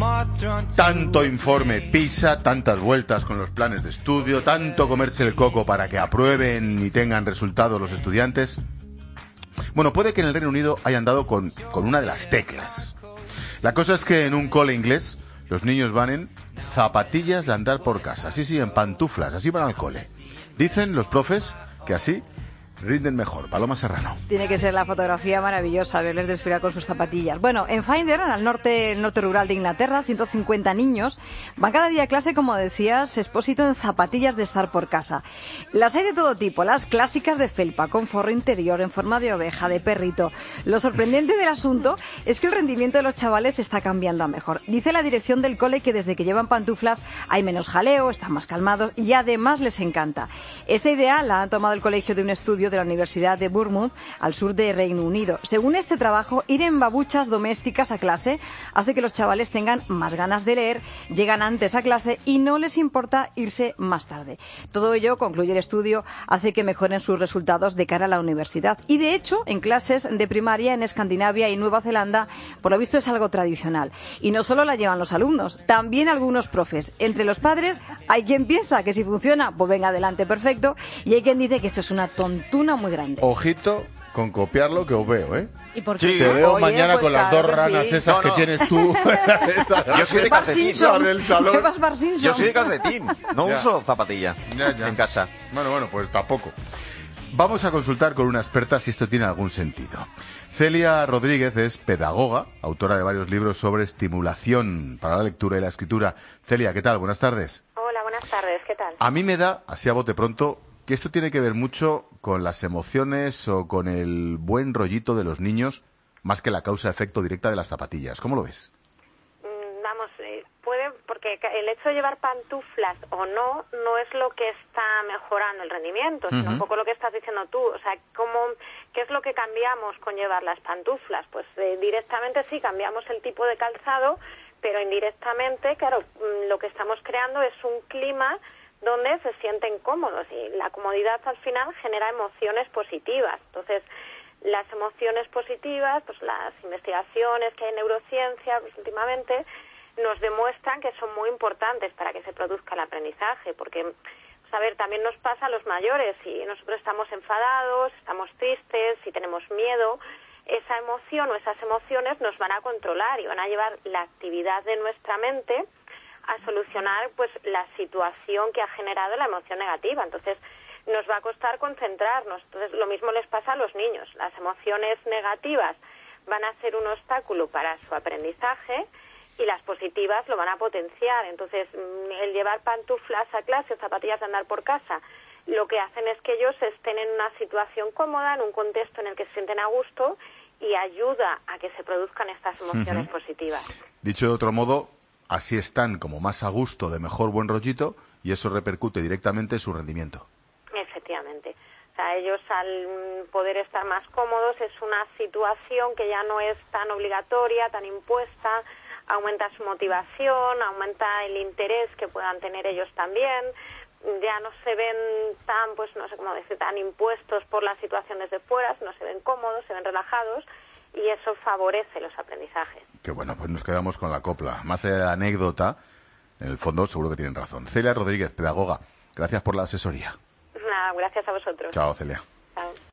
Tanto informe PISA, tantas vueltas con los planes de estudio, tanto comerse el coco para que aprueben y tengan resultados los estudiantes. Bueno, puede que en el Reino Unido hayan dado con una de las teclas. La cosa es que en un cole inglés los niños van en zapatillas de andar por casa. Sí, en pantuflas, así van al cole. Dicen los profes que así rinden mejor. Paloma Serrano. Tiene que ser la fotografía maravillosa verles desfilar con sus zapatillas. Bueno, en Finder, el norte rural de Inglaterra, 150 niños van cada día a clase, como decías, Expósito, en zapatillas de estar por casa. Las hay de todo tipo, las clásicas de felpa, con forro interior, en forma de oveja, de perrito. Lo sorprendente del asunto es que el rendimiento de los chavales está cambiando a mejor. Dice la dirección del cole que desde que llevan pantuflas hay menos jaleo, están más calmados y además les encanta. Esta idea la ha tomado el colegio de un estudio de la Universidad de Bournemouth, al sur de Reino Unido. Según este trabajo, ir en babuchas domésticas a clase hace que los chavales tengan más ganas de leer, llegan antes a clase y no les importa irse más tarde. Todo ello, concluye el estudio, hace que mejoren sus resultados de cara a la universidad. Y de hecho, en clases de primaria en Escandinavia y Nueva Zelanda, por lo visto es algo tradicional. Y no solo la llevan los alumnos, también algunos profes. Entre los padres hay quien piensa que si funciona, pues venga adelante, perfecto, y hay quien dice que esto es una tontura muy grande. Ojito con copiarlo, que os veo, ¿eh? ¿Y por qué? Sí. Te veo mañana pues con las dos ranas esas que tienes tú. Yo soy de calcetín. Yo soy de calcetín. No uso zapatilla en casa. Bueno, pues tampoco. Vamos a consultar con una experta si esto tiene algún sentido. Celia Rodríguez es pedagoga, autora de varios libros sobre estimulación para la lectura y la escritura. Celia, ¿qué tal? Buenas tardes. Hola, buenas tardes. ¿Qué tal? A mí me da, así a bote pronto, que esto tiene que ver mucho con las emociones o con el buen rollito de los niños, más que la causa-efecto directa de las zapatillas. ¿Cómo lo ves? Puede, porque el hecho de llevar pantuflas o no es lo que está mejorando el rendimiento, sino un poco lo que estás diciendo tú. O sea, ¿qué es lo que cambiamos con llevar las pantuflas? Pues directamente sí cambiamos el tipo de calzado, pero indirectamente, claro, lo que estamos creando es un clima donde se sienten cómodos, y la comodidad al final genera emociones positivas. Entonces, las emociones positivas, pues las investigaciones que hay en neurociencia pues, últimamente, nos demuestran que son muy importantes para que se produzca el aprendizaje, porque, pues, a ver, también nos pasa a los mayores, si nosotros estamos enfadados, estamos tristes, si tenemos miedo, esa emoción o esas emociones nos van a controlar y van a llevar la actividad de nuestra mente a solucionar pues la situación que ha generado la emoción negativa. Entonces nos va a costar concentrarnos. Entonces lo mismo les pasa a los niños. Las emociones negativas van a ser un obstáculo para su aprendizaje y las positivas lo van a potenciar. Entonces el llevar pantuflas a clase o zapatillas de andar por casa, lo que hacen es que ellos estén en una situación cómoda, en un contexto en el que se sienten a gusto, y ayuda a que se produzcan estas emociones positivas. Dicho de otro modo, así están como más a gusto, de mejor buen rollito, y eso repercute directamente en su rendimiento. Efectivamente. O sea, ellos al poder estar más cómodos es una situación que ya no es tan obligatoria, tan impuesta, aumenta su motivación, aumenta el interés que puedan tener ellos también, ya no se ven tan, pues no sé cómo decir, tan impuestos por la situación desde fuera, no se ven cómodos, se ven relajados, y eso favorece los aprendizajes. Que bueno, pues nos quedamos con la copla. Más allá de la anécdota, en el fondo seguro que tienen razón. Celia Rodríguez, pedagoga, gracias por la asesoría. Nada, gracias a vosotros. Chao, Celia. Chao.